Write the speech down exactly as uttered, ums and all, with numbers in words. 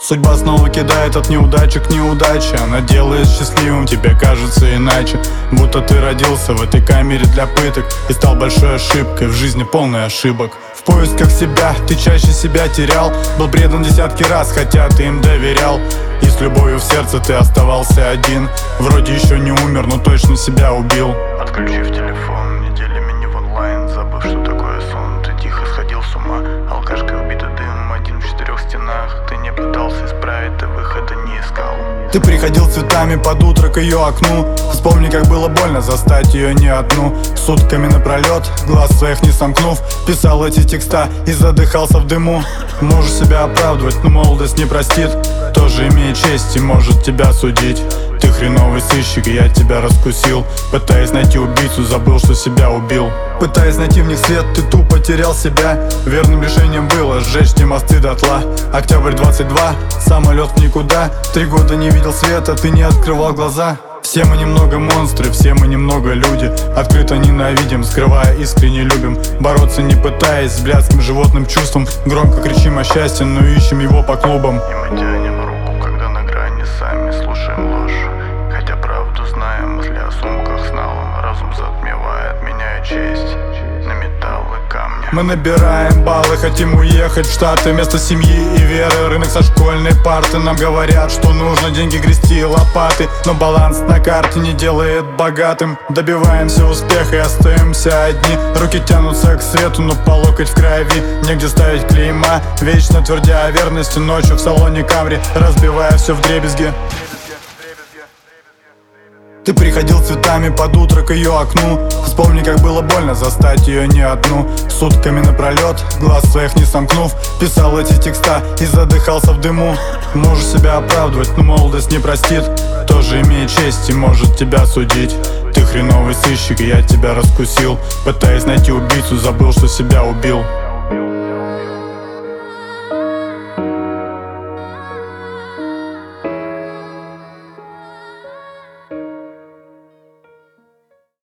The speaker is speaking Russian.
Судьба снова кидает от неудачи к неудаче. Она делает счастливым, тебе кажется иначе. Будто ты родился в этой камере для пыток и стал большой ошибкой в жизни, полной ошибок. В поисках себя ты чаще себя терял. Был предан десятки раз, хотя ты им доверял. И с любовью в сердце ты оставался один. Вроде еще не умер, но точно себя убил. Отключив телефон, неделями не в онлайн, забыв, что такое сон. Ты тихо сходил с ума, алкашкой убитый дым, один в четырех стенах. Ты не пытался исправить, ты выхода не искал. Ты приходил цветами под утро к ее окну. Вспомни, как было больно застать ее не одну. Сутками напролет, глаз своих не сомкнув, писал эти текста и задыхался в дыму. Можешь себя оправдывать, но молодость не простит. Тоже имеет честь и может тебя судить. Ты хреновый сыщик, и я тебя раскусил. Пытаясь найти убийцу, забыл, что себя убил. Пытаясь найти в них свет, ты тупо терял себя. Верным решением было сжечь те мосты дотла. Октябрь двадцать два, самолет в никуда. Три года не видел света, ты не открывал глаза. Все мы немного монстры, все мы немного люди. Открыто ненавидим, скрывая искренне любим. Бороться не пытаясь с блядским животным чувством. Громко кричим о счастье, но ищем его по клубам. И мы тянем руку, когда на грани сами слушаем ложь. Хотя правду знаем, мысли о сумках с налом. Разум затмевает, меняет честь на металл и камни. Мы набираем баллы, хотим уехать в Штаты. Вместо семьи и веры рынок со школьной парты. Нам говорят, что нужно деньги грести лопаты, но баланс на карте не делает богатым. Добиваемся успеха и остаемся одни. Руки тянутся к свету, но по локоть в крови. Негде ставить клейма, вечно твердя о верности. Ночью в салоне Камри, разбивая все вдребезги. Ты приходил цветами под утро к ее окну. Вспомни, как было больно застать ее не одну. Сутками напролет, глаз своих не сомкнув, писал эти текста и задыхался в дыму. Можешь себя оправдывать, но молодость не простит. Тоже имеет честь и может тебя судить. Ты хреновый сыщик, и я тебя раскусил. Пытаясь найти убийцу, забыл, что себя убил.